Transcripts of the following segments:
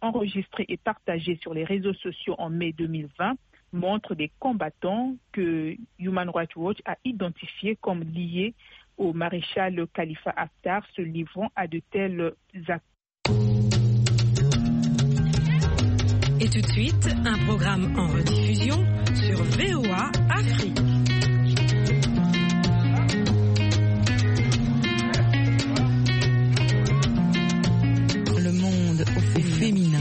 enregistrées et partagées sur les réseaux sociaux en mai 2020 montrent des combattants que Human Rights Watch a identifiés comme liés au maréchal Khalifa Haftar se livrant à de tels actes. Et tout de suite, un programme en rediffusion sur VOA Afrique. Le monde au féminin.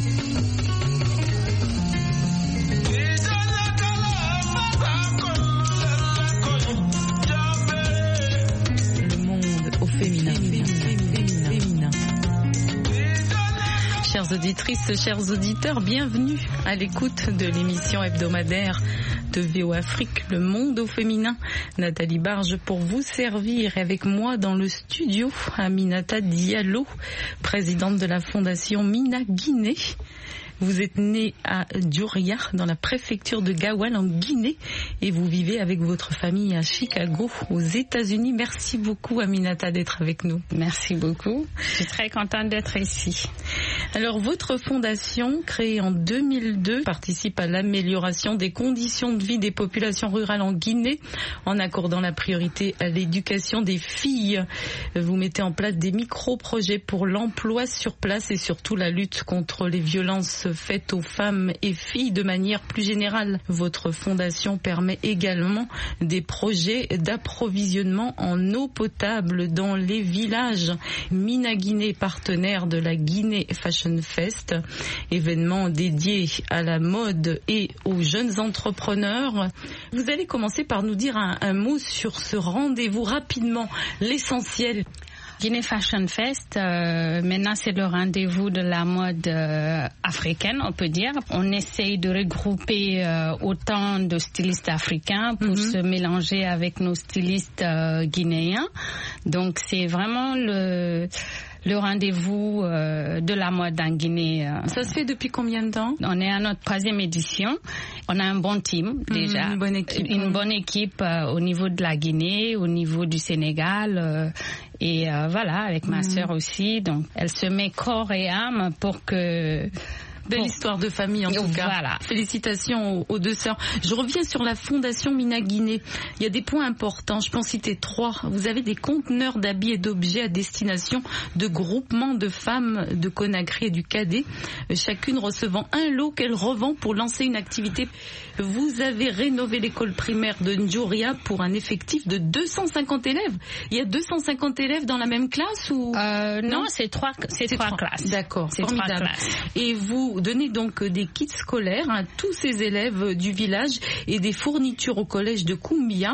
Chères auditrices, chers auditeurs, bienvenue à l'écoute de l'émission hebdomadaire de VOA Afrique, le monde au féminin. Nathalie Barge pour vous servir, et avec moi dans le studio, Aminata Diallo, présidente de la fondation Mina Guinée. Vous êtes née à Djuria, dans la préfecture de Gaoual, en Guinée, et vous vivez avec votre famille à Chicago, aux États-Unis. Merci beaucoup, Aminata, d'être avec nous. Merci beaucoup. Je suis très contente d'être ici. Alors, votre fondation, créée en 2002, participe à l'amélioration des conditions de vie des populations rurales en Guinée, en accordant la priorité à l'éducation des filles. Vous mettez en place des micro-projets pour l'emploi sur place et surtout la lutte contre les violences faites aux femmes et filles de manière plus générale. Votre fondation permet également des projets d'approvisionnement en eau potable dans les villages. Mina Guinée, partenaire de la Guinée Fashion Fest, événement dédié à la mode et aux jeunes entrepreneurs. Vous allez commencer par nous dire un mot sur ce rendez-vous rapidement, l'essentiel. Guinée Fashion Fest, maintenant c'est le rendez-vous de la mode africaine, on peut dire. On essaye de regrouper autant de stylistes africains pour se mélanger avec nos stylistes guinéens. Donc c'est vraiment le rendez-vous de la mode en Guinée. Ça se fait depuis combien de temps? On est à notre 3e édition. On a un bon team déjà. Une bonne équipe. Une bonne équipe au niveau de la Guinée, au niveau du Sénégal. Et voilà, avec ma sœur aussi. Donc, elle se met corps et âme pour que... Belle histoire de famille en tout cas. Voilà. Félicitations aux deux sœurs. Je reviens sur la fondation Mina Guinée. Il y a des points importants, je peux en citer 3. Vous avez des conteneurs d'habits et d'objets à destination de groupements de femmes de Conakry et du Cadet, chacune recevant un lot qu'elle revend pour lancer une activité. Vous avez rénové l'école primaire de Ndjouria pour un effectif de 250 élèves. Il y a 250 élèves dans la même classe ou non, c'est trois classes. D'accord, c'est formidable. Et vous donnez donc des kits scolaires à tous ces élèves du village et des fournitures au collège de Koumbia.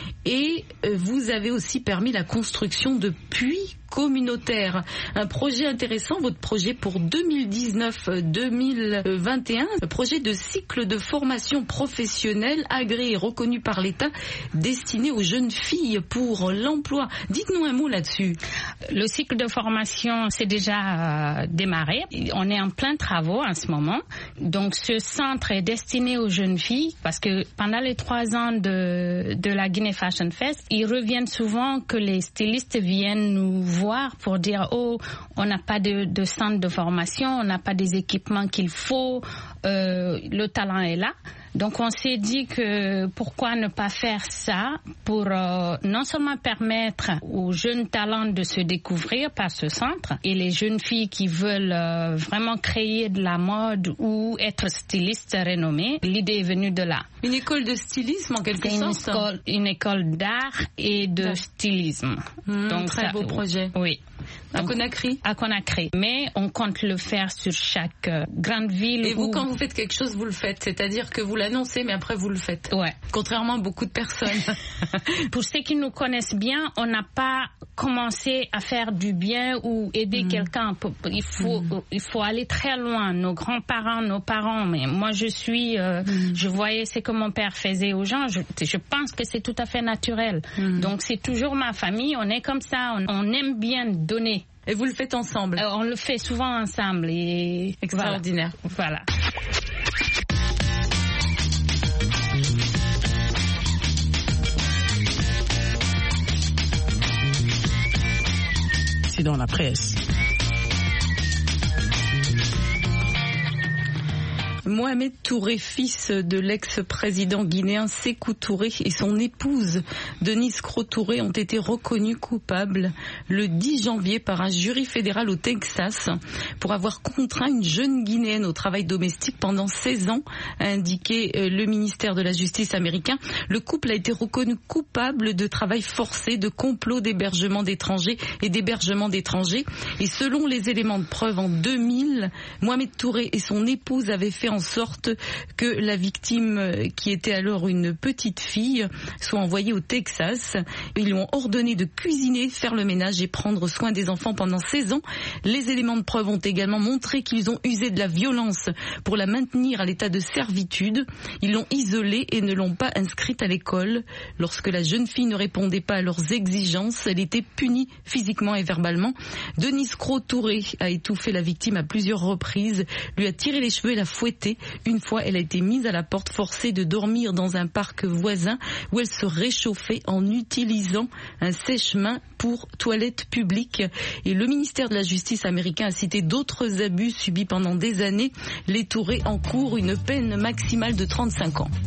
Et vous avez aussi permis la construction de puits communautaires. Un projet intéressant, votre projet pour 2019-2021, un projet de cycle de formation professionnelle agréé et reconnu par l'État, destiné aux jeunes filles pour l'emploi. Dites-nous un mot là-dessus. Le cycle de formation s'est déjà démarré. On est en plein travaux en ce moment. Donc ce centre est destiné aux jeunes filles parce que pendant les 3 ans de la Guinée Fashion Fest, ils reviennent souvent que les stylistes viennent nous voir pour dire on n'a pas de centre de formation, on n'a pas des équipements qu'il faut, le talent est là. Donc on s'est dit que pourquoi ne pas faire ça pour non seulement permettre aux jeunes talents de se découvrir par ce centre et les jeunes filles qui veulent vraiment créer de la mode ou être stylistes renommés. L'idée est venue de là. Une école de stylisme en quelque sorte. Une école d'art et de stylisme. Donc très beau projet. Oui. À Conakry. À Conakry. Mais on compte le faire sur chaque grande ville. Et vous, quand vous faites quelque chose, vous le faites. C'est-à-dire que vous l'annoncez, mais après vous le faites. Ouais. Contrairement à beaucoup de personnes. Pour ceux qui nous connaissent bien, on n'a pas commencé à faire du bien ou aider quelqu'un. Il faut aller très loin. Nos grands-parents, nos parents. Mais moi, je voyais ce que mon père faisait aux gens. Je pense que c'est tout à fait naturel. Donc, c'est toujours ma famille. On est comme ça. On aime bien donner. Et vous le faites ensemble? On le fait souvent ensemble. Et extraordinaire. Voilà. C'est dans la presse. Mohamed Touré, fils de l'ex-président guinéen Sékou Touré, et son épouse Denise Cros Touré ont été reconnus coupables le 10 janvier par un jury fédéral au Texas pour avoir contraint une jeune Guinéenne au travail domestique pendant 16 ans, a indiqué le ministère de la Justice américain. Le couple a été reconnu coupable de travail forcé, de complot d'hébergement d'étrangers et d'hébergement d'étrangers. Et selon les éléments de preuve, en 2000, Mohamed Touré et son épouse avaient fait en sorte que la victime, qui était alors une petite fille, soit envoyée au Texas. Ils lui ont ordonné de cuisiner, faire le ménage et prendre soin des enfants pendant 16 ans. Les éléments de preuve ont également montré qu'ils ont usé de la violence pour la maintenir à l'état de servitude. Ils l'ont isolée et ne l'ont pas inscrite à l'école. Lorsque la jeune fille ne répondait pas à leurs exigences, elle était punie physiquement et verbalement. Denise Cros Touré a étouffé la victime à plusieurs reprises, lui a tiré les cheveux et l'a fouettée. Une fois, elle a été mise à la porte, forcée de dormir dans un parc voisin où elle se réchauffait en utilisant un sèche-main pour toilettes publiques. Et le ministère de la Justice américain a cité d'autres abus subis pendant des années. Les Touré encourent une peine maximale de 35 ans.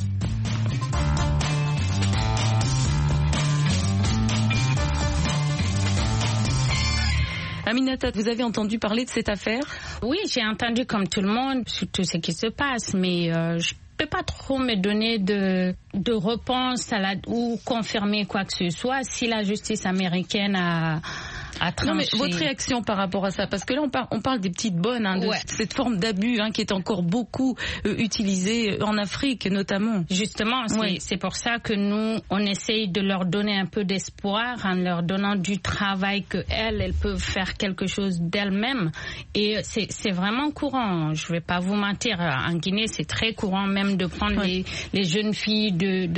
Aminata, vous avez entendu parler de cette affaire? Oui, j'ai entendu comme tout le monde sur tout ce qui se passe, mais je peux pas trop me donner de réponse ou confirmer quoi que ce soit si la justice américaine a tranché. Non, mais votre réaction par rapport à ça, parce que là on parle des petites bonnes, de cette forme d'abus qui est encore beaucoup utilisée en Afrique notamment. Justement, c'est pour ça que nous on essaye de leur donner un peu d'espoir en leur donnant du travail, que elles peuvent faire quelque chose d'elles-mêmes. Et c'est vraiment courant. Je vais pas vous mentir, en Guinée c'est très courant même de prendre les jeunes filles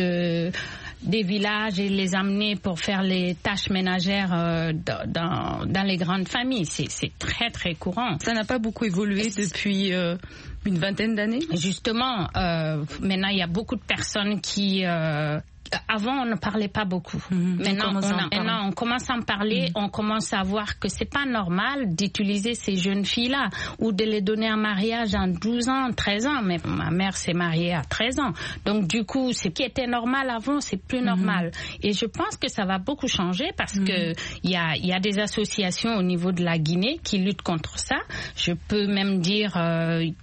des villages et les amener pour faire les tâches ménagères dans les grandes familles. C'est très très courant. Ça n'a pas beaucoup évolué depuis une vingtaine d'années? Justement, maintenant il y a beaucoup de personnes qui... Avant, on ne parlait pas beaucoup. Maintenant, on commence à en parler. On commence à voir que c'est pas normal d'utiliser ces jeunes filles-là ou de les donner en mariage à 12 ans, 13 ans. Mais ma mère s'est mariée à 13 ans. Donc, du coup, ce qui était normal avant, c'est plus normal. Et je pense que ça va beaucoup changer parce que il y a des associations au niveau de la Guinée qui luttent contre ça. Je peux même dire, il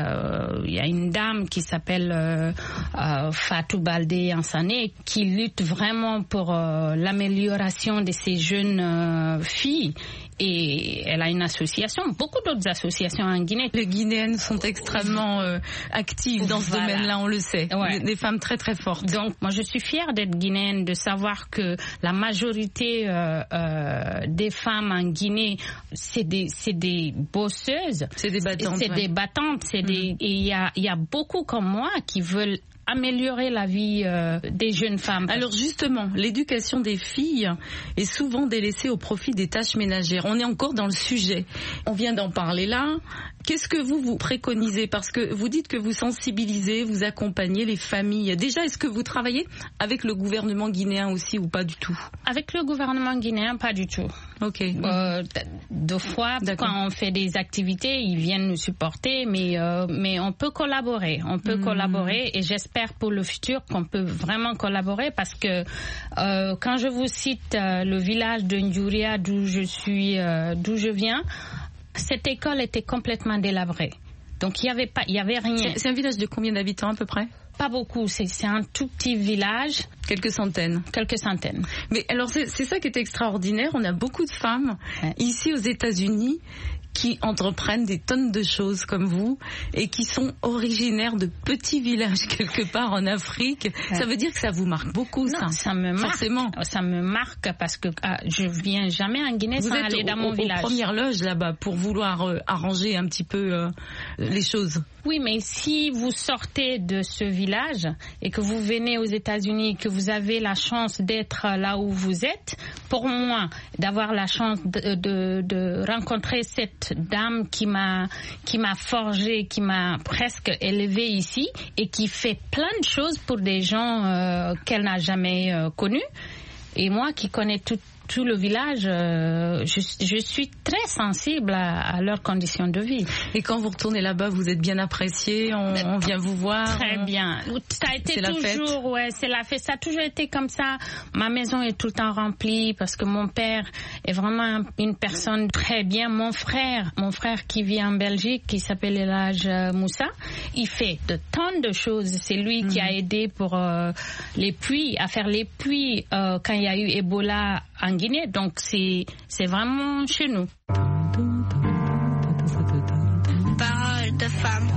y a une dame qui s'appelle Fatou Baldé Ansané qui lutte vraiment pour l'amélioration de ces jeunes filles. Et elle a une association, beaucoup d'autres associations en Guinée. Les Guinéennes sont extrêmement actives dans ce domaine-là, on le sait. Des femmes très très fortes. Donc moi je suis fière d'être guinéenne, de savoir que la majorité des femmes en Guinée, c'est des bosseuses. C'est des battantes. C'est des battantes. Et il y a beaucoup comme moi qui veulent améliorer la vie des jeunes femmes. Alors justement, l'éducation des filles est souvent délaissée au profit des tâches ménagères. On est encore dans le sujet. On vient d'en parler là. Qu'est-ce que vous préconisez? Parce que vous dites que vous sensibilisez, vous accompagnez les familles. Déjà, est-ce que vous travaillez avec le gouvernement guinéen aussi ou pas du tout? Avec le gouvernement guinéen, pas du tout. Ok. Deux fois, quand on fait des activités, ils viennent nous supporter, mais on peut collaborer. On peut collaborer et j'espère pour le futur qu'on peut vraiment collaborer parce que quand je vous cite le village de Ndjouria d'où je viens, cette école était complètement délabrée. Donc il y avait rien. C'est un village de combien d'habitants à peu près? Pas beaucoup, c'est un tout petit village. Quelques centaines. Mais alors c'est ça qui est extraordinaire, on a beaucoup de femmes ici aux États-Unis qui entreprennent des tonnes de choses comme vous et qui sont originaires de petits villages quelque part en Afrique. Ça veut dire que ça vous marque beaucoup, ça? Non, ça me marque. Forcément. Ça me marque parce que je viens jamais en Guinée sans aller dans mon village. Vous êtes aux premières loges là-bas pour vouloir arranger un petit peu les choses. Oui, mais si vous sortez de ce village et que vous venez aux États-Unis, que vous avez la chance d'être là où vous êtes, pour moi, d'avoir la chance de rencontrer cette dame qui m'a forgée, qui m'a presque élevée ici et qui fait plein de choses pour des gens qu'elle n'a jamais connus. Et moi qui connais tout le village, je suis très sensible à leurs conditions de vie. Et quand vous retournez là-bas, vous êtes bien apprécié, on vient vous voir. Très bien. Ça a été toujours, c'est la fête. Ça a toujours été comme ça. Ma maison est tout le temps remplie parce que mon père est vraiment une personne très bien. Mon frère qui vit en Belgique, qui s'appelle El Hadj Moussa, il fait de tonnes de choses. C'est lui qui a aidé pour les puits, à faire les puits quand il y a eu Ebola en Guinée. Donc c'est vraiment chez nous. Parole de femme.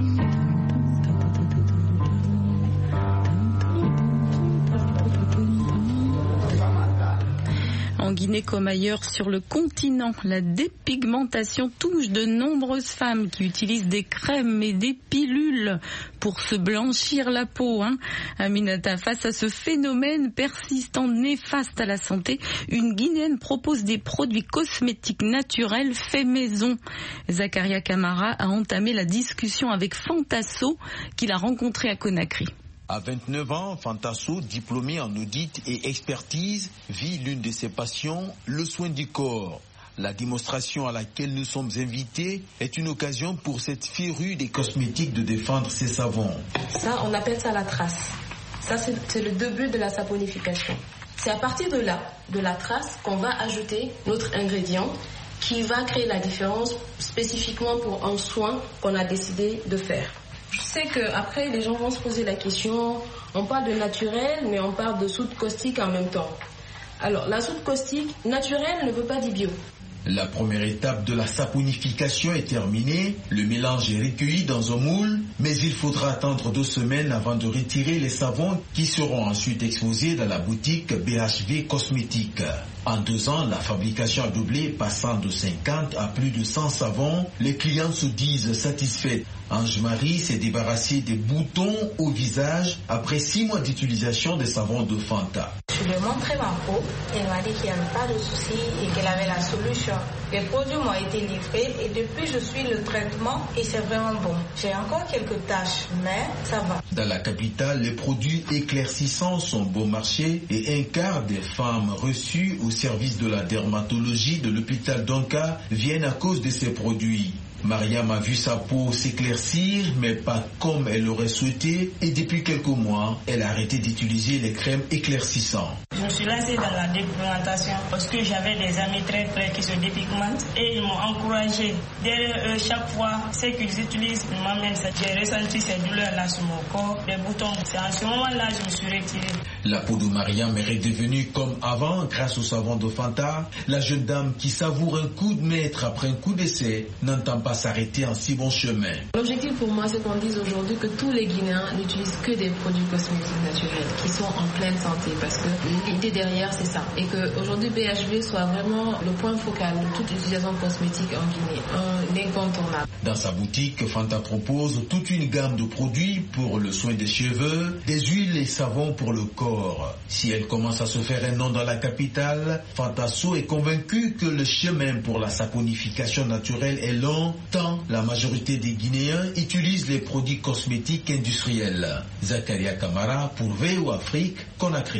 En Guinée comme ailleurs sur le continent, la dépigmentation touche de nombreuses femmes qui utilisent des crèmes et des pilules pour se blanchir la peau. Aminata, face à ce phénomène persistant néfaste à la santé, une Guinéenne propose des produits cosmétiques naturels faits maison. Zakaria Camara a entamé la discussion avec Fantasso qu'il a rencontré à Conakry. À 29 ans, Fantasso, diplômé en audit et expertise, vit l'une de ses passions, le soin du corps. La démonstration à laquelle nous sommes invités est une occasion pour cette férue des cosmétiques de défendre ses savons. Ça, on appelle ça la trace. Ça, c'est le début de la saponification. C'est à partir de là, de la trace, qu'on va ajouter notre ingrédient qui va créer la différence spécifiquement pour un soin qu'on a décidé de faire. Je sais qu'après, les gens vont se poser la question, on parle de naturel, mais on parle de soude caustique en même temps. Alors, la soude caustique naturelle ne veut pas dire bio. La première étape de la saponification est terminée. Le mélange est recueilli dans un moule, mais il faudra attendre 2 semaines avant de retirer les savons qui seront ensuite exposés dans la boutique BHV Cosmétiques. En 2 ans, la fabrication a doublé, passant de 50 à plus de 100 savons. Les clients se disent satisfaits. Ange-Marie s'est débarrassée des boutons au visage après 6 mois d'utilisation des savons de Fanta. Je lui ai montré ma peau, elle m'a dit qu'il n'y avait pas de souci et qu'elle avait la solution. Les produits m'ont été livrés et depuis je suis le traitement et c'est vraiment bon. J'ai encore quelques taches, mais ça va. Dans la capitale, les produits éclaircissants sont bon marché et un quart des femmes reçues au service de la dermatologie de l'hôpital d'Onka viennent à cause de ces produits. Mariam a vu sa peau s'éclaircir, mais pas comme elle l'aurait souhaité, et depuis quelques mois, elle a arrêté d'utiliser les crèmes éclaircissantes. Je me suis lancée dans la dépigmentation parce que j'avais des amis très près qui se dépigmentent et ils m'ont encouragée. Derrière eux, chaque fois, ce qu'ils utilisent m'amène ça. J'ai ressenti ces douleurs-là sur mon corps, des boutons. C'est en ce moment-là que je me suis retirée. La peau de Mariam est redevenue comme avant grâce au savon de Fanta. La jeune dame qui savoure un coup de maître après un coup d'essai n'entend pas s'arrêter en si bon chemin. L'objectif pour moi, c'est qu'on dise aujourd'hui que tous les Guinéens n'utilisent que des produits cosmétiques naturels qui sont en pleine santé, parce que l'idée derrière, c'est ça. Et qu'aujourd'hui, BHV soit vraiment le point focal de toute utilisation cosmétique en Guinée, un incontournable. Dans sa boutique, Fanta propose toute une gamme de produits pour le soin des cheveux, des huiles et savons pour le corps. Si elle commence à se faire un nom dans la capitale, Fantasso est convaincue que le chemin pour la saponification naturelle est long, tant la majorité des Guinéens utilisent les produits cosmétiques industriels. Zakaria Camara pour VO Afrique, Conakry.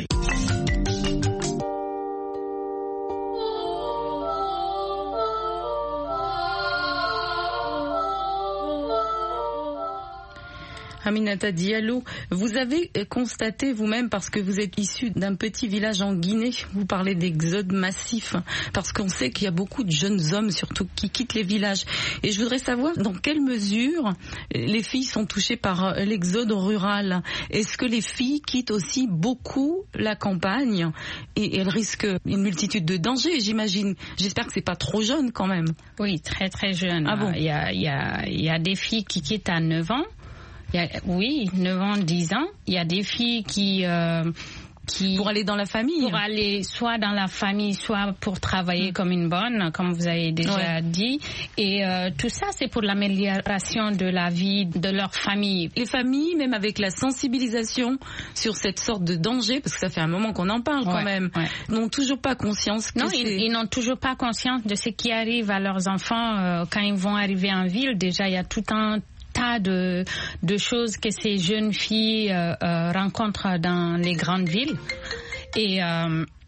Aminata Diallo, vous avez constaté vous-même, parce que vous êtes issu d'un petit village en Guinée, vous parlez d'exode massif, parce qu'on sait qu'il y a beaucoup de jeunes hommes surtout qui quittent les villages. Et je voudrais savoir dans quelle mesure les filles sont touchées par l'exode rural. Est-ce que les filles quittent aussi beaucoup la campagne et elles risquent une multitude de dangers, j'imagine. J'espère que c'est pas trop jeune quand même. Oui, très très jeune. Ah bon? Il y a des filles qui quittent à 9 ans. 9 ans, 10 ans. Il y a des filles qui pour aller dans la famille. Pour aller soit dans la famille, soit pour travailler comme une bonne, comme vous avez déjà dit. Et tout ça, c'est pour l'amélioration de la vie de leur famille. Les familles, même avec la sensibilisation sur cette sorte de danger, parce que ça fait un moment qu'on en parle quand même, n'ont toujours pas conscience que ils n'ont toujours pas conscience de ce qui arrive à leurs enfants quand ils vont arriver en ville. Déjà, il y a tout un tas de choses que ces jeunes filles rencontrent dans les grandes villes. Et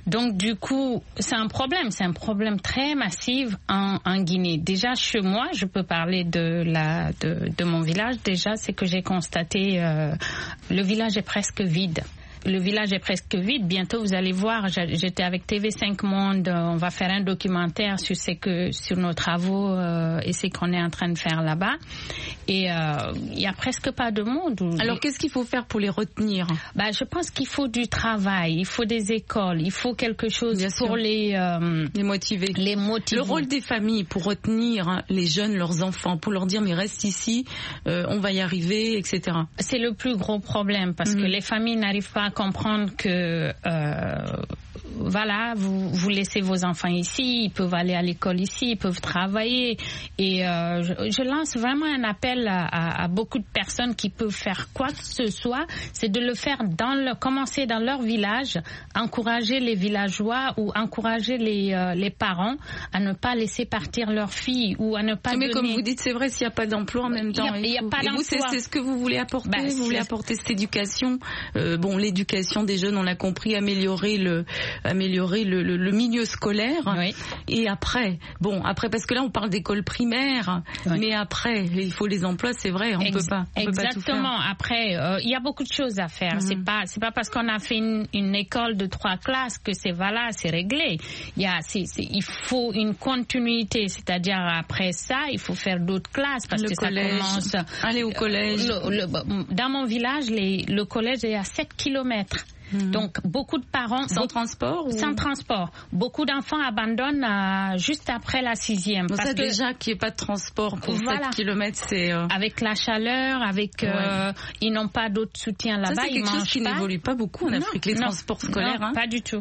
Donc du coup, c'est un problème très massif en Guinée. Déjà chez moi, je peux parler de mon village. Déjà, c'est que j'ai constaté le village est presque vide. Le village est presque vide. Bientôt, vous allez voir, j'étais avec TV5 Monde. On va faire un documentaire sur nos travaux et ce qu'on est en train de faire là-bas. Et il y a presque pas de monde. Alors, qu'est-ce qu'il faut faire pour les retenir? Je pense qu'il faut du travail, il faut des écoles, il faut quelque chose pour les motiver. Le rôle des familles pour retenir les jeunes, leurs enfants, pour leur dire mais reste ici, on va y arriver, etc. C'est le plus gros problème parce que les familles n'arrivent pas à comprendre que voilà, vous laissez vos enfants ici, ils peuvent aller à l'école ici, ils peuvent travailler. Et je lance vraiment un appel à beaucoup de personnes qui peuvent faire quoi que ce soit, c'est de le faire commencer dans leur village, encourager les villageois ou encourager les parents à ne pas laisser partir leurs filles ou à ne pas donner... Mais comme vous dites, c'est vrai, s'il n'y a pas d'emploi en même temps. Il y a pas d'emploi. Et vous, c'est ce que vous voulez apporter. Vous voulez apporter cette éducation. L'éducation des jeunes, on l'a compris, améliorer le milieu scolaire. Oui. Et après, parce que là on parle d'école primaire, oui. Mais après il faut les emplois, c'est vrai, on peut pas tout faire. Exactement. Après, il y a beaucoup de choses à faire. C'est pas parce qu'on a fait une école de 3 classes que c'est réglé. Il faut une continuité, c'est-à-dire après ça, il faut faire d'autres classes parce que collège, ça commence. Aller au collège. Dans mon village, le collège est à 7 kilomètres. Donc beaucoup de parents sans transport. Sans transport. Beaucoup d'enfants abandonnent juste après la 6e. Parce que déjà qu'il n'y ait pas de transport pour 7 kilomètres, c'est avec la chaleur, ils n'ont pas d'autre soutien là-bas. Ça, c'est quelque chose qui n'évolue pas beaucoup en Afrique, les transports scolaires. Non, pas du tout.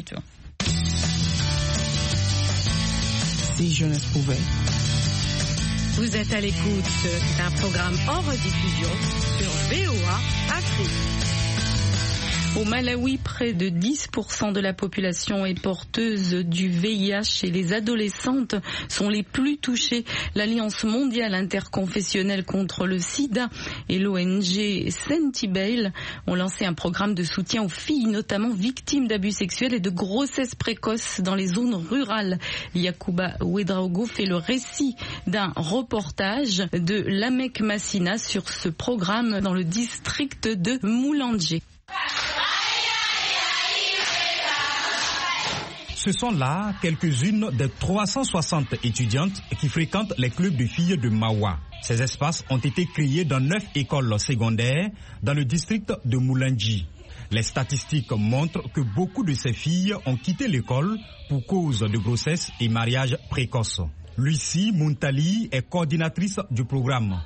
Si jeunesse pouvait. Vous êtes à l'écoute d'un programme en rediffusion sur VOA Afrique. Au Malawi, près de 10% de la population est porteuse du VIH et les adolescentes sont les plus touchées. L'Alliance mondiale interconfessionnelle contre le sida et l'ONG Sentibale ont lancé un programme de soutien aux filles, notamment victimes d'abus sexuels et de grossesses précoces dans les zones rurales. Yakuba Ouedraogo fait le récit d'un reportage de Lamek Massina sur ce programme dans le district de Moulanje. Ce sont là quelques-unes des 360 étudiantes qui fréquentent les clubs de filles de Mawa. Ces espaces ont été créés dans 9 écoles secondaires dans le district de Moulandji. Les statistiques montrent que beaucoup de ces filles ont quitté l'école pour cause de grossesse et mariage précoce. Lucie Muntali est coordinatrice du programme.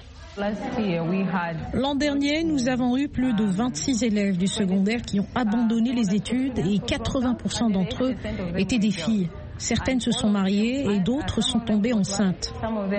L'an dernier, nous avons eu plus de 26 élèves du secondaire qui ont abandonné les études et 80% d'entre eux étaient des filles. Certaines se sont mariées et d'autres sont tombées enceintes.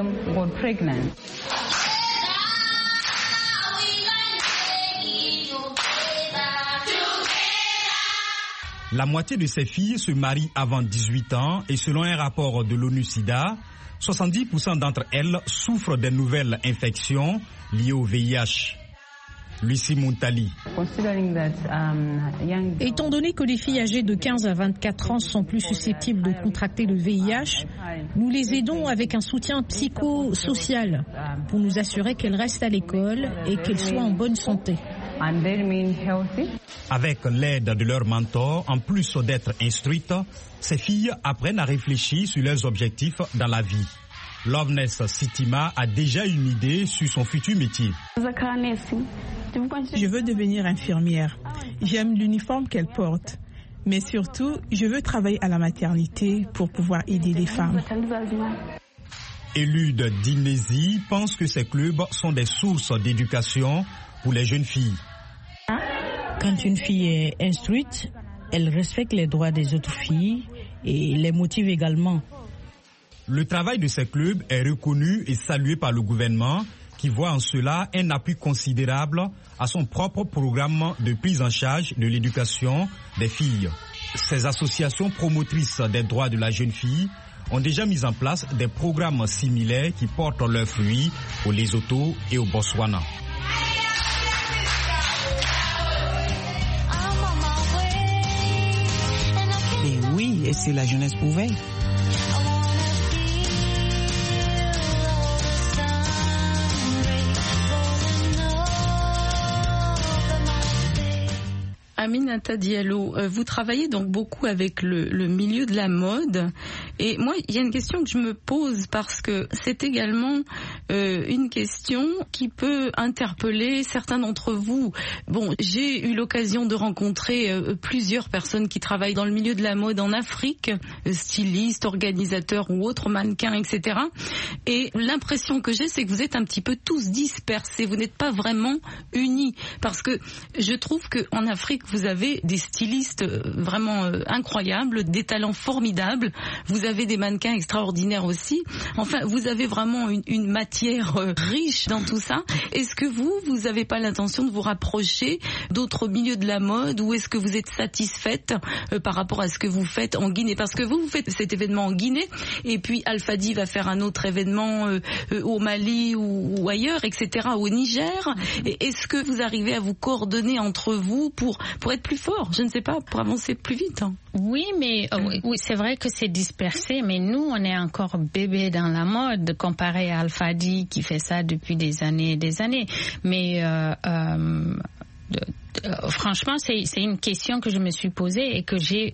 La moitié de ces filles se marient avant 18 ans et selon un rapport de l'ONU-SIDA, 70% d'entre elles souffrent des nouvelles infections liées au VIH. Lucie Muntali. Étant donné que les filles âgées de 15 à 24 ans sont plus susceptibles de contracter le VIH, nous les aidons avec un soutien psychosocial pour nous assurer qu'elles restent à l'école et qu'elles soient en bonne santé. Avec l'aide de leurs mentors, en plus d'être instruites, ces filles apprennent à réfléchir sur leurs objectifs dans la vie. Loveness Sitima a déjà une idée sur son futur métier. Je veux devenir infirmière. J'aime l'uniforme qu'elle porte. Mais surtout, je veux travailler à la maternité pour pouvoir aider les femmes. Élude Dinesi pense que ces clubs sont des sources d'éducation pour les jeunes filles. Quand une fille est instruite, elle respecte les droits des autres filles et les motive également. Le travail de ces clubs est reconnu et salué par le gouvernement qui voit en cela un appui considérable à son propre programme de prise en charge de l'éducation des filles. Ces associations promotrices des droits de la jeune fille ont déjà mis en place des programmes similaires qui portent leurs fruits au Lesotho et au Botswana. si la jeunesse pouvait. Aminata Diallo, vous travaillez donc beaucoup avec le milieu de la mode. Et moi, il y a une question que je me pose parce que c'est également une question qui peut interpeller certains d'entre vous. Bon, j'ai eu l'occasion de rencontrer plusieurs personnes qui travaillent dans le milieu de la mode en Afrique, stylistes, organisateurs ou autres mannequins, etc. Et l'impression que j'ai, c'est que vous êtes un petit peu tous dispersés. Vous n'êtes pas vraiment unis. Parce que je trouve qu'en Afrique, vous avez des stylistes vraiment incroyables, des talents formidables. Vous avez des mannequins extraordinaires aussi. Enfin, vous avez vraiment une matière riche dans tout ça. Est-ce que vous n'avez pas l'intention de vous rapprocher d'autres milieux de la mode ou est-ce que vous êtes satisfaite par rapport à ce que vous faites en Guinée? Parce que vous faites cet événement en Guinée et puis Alfadi va faire un autre événement au Mali ou ailleurs, etc., au Niger. Est-ce que vous arrivez à vous coordonner entre vous pour être plus fort, je ne sais pas, pour avancer plus vite? Oui, mais oui, c'est vrai que c'est dispersé, mais nous, on est encore bébé dans la mode comparé à Alfadi qui fait ça depuis des années et des années. Mais franchement, c'est une question que je me suis posée et que j'ai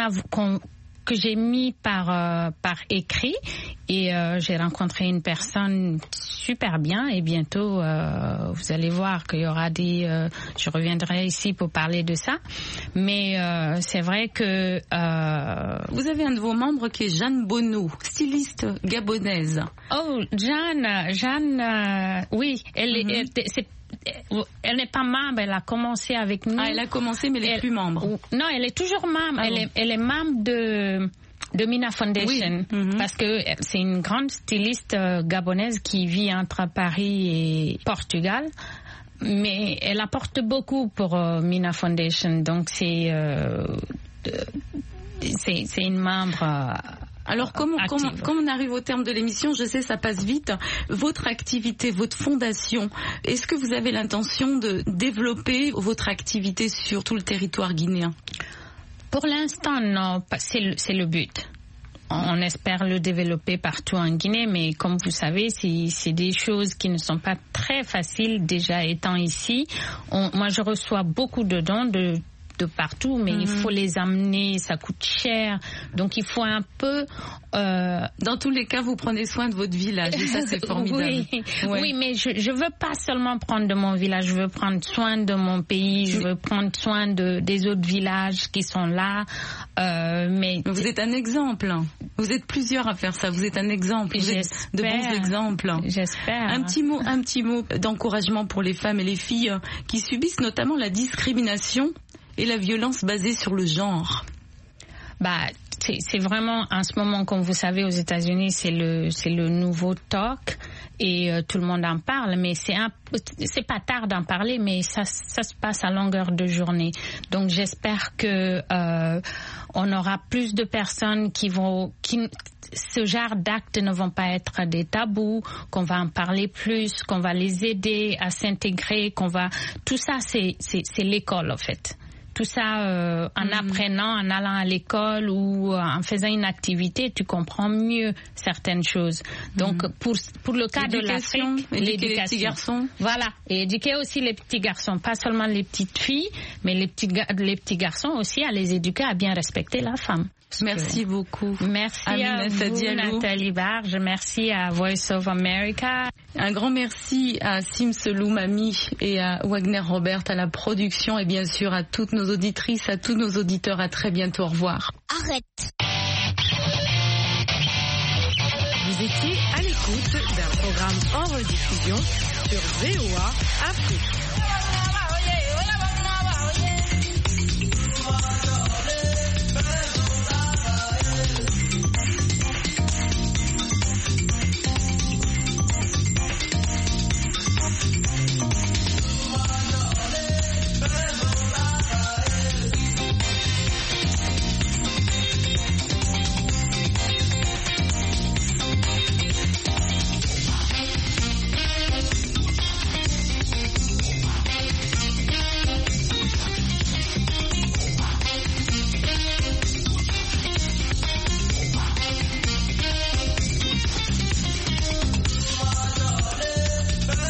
mis par écrit et j'ai rencontré une personne super bien et bientôt vous allez voir qu'il y aura je reviendrai ici pour parler de ça, mais c'est vrai que vous avez un de vos membres qui est Jeanne Bono, styliste gabonaise. Oh, Jeanne, oui, elle n'est pas membre, elle a commencé avec nous. Ah, elle a commencé, mais elle n'est plus membre. Non, elle est toujours membre. Ah, elle est membre de Mina Foundation, oui. Parce que c'est une grande styliste gabonaise qui vit entre Paris et Portugal. Mais elle apporte beaucoup pour Mina Foundation. Donc c'est une membre... Alors, comme on arrive au terme de l'émission, je sais, ça passe vite. Votre activité, votre fondation, est-ce que vous avez l'intention de développer votre activité sur tout le territoire guinéen? Pour l'instant, non. C'est le but. On espère le développer partout en Guinée, mais comme vous savez, c'est des choses qui ne sont pas très faciles déjà étant ici. Moi, je reçois beaucoup de dons de partout, mais il faut les amener, ça coûte cher, donc il faut un peu... Dans tous les cas, vous prenez soin de votre village et ça c'est formidable. Oui, mais je veux pas seulement prendre de mon village, je veux prendre soin de mon pays, je veux prendre soin des autres villages qui sont là. Mais vous êtes un exemple. Vous êtes plusieurs à faire ça. Vous êtes un exemple. Vous êtes de bons exemples. J'espère. Un petit mot d'encouragement pour les femmes et les filles qui subissent notamment la discrimination et la violence basée sur le genre. C'est vraiment, en ce moment, comme vous savez, aux États-Unis, c'est le nouveau talk et tout le monde en parle, mais c'est pas tard d'en parler, mais ça se passe à longueur de journée. Donc j'espère que on aura plus de personnes ce genre d'actes ne vont pas être des tabous, qu'on va en parler plus, qu'on va les aider à s'intégrer, tout ça c'est l'école en fait. Tout ça, en apprenant, en allant à l'école ou en faisant une activité, tu comprends mieux certaines choses. Donc, pour le cas de l'Afrique, l'éducation. Les petits garçons. Voilà. Et éduquer aussi les petits garçons. Pas seulement les petites filles, mais les petits garçons aussi à les éduquer à bien respecter la femme. Merci beaucoup. Merci à vous, Nathalie Barge. Merci à Voice of America. Un grand merci à Sims Loumami et à Wagner Robert à la production et bien sûr à toutes nos auditrices, à tous nos auditeurs. À très bientôt. Au revoir. Arrête. Vous étiez à l'écoute d'un programme en rediffusion sur VOA Afrique.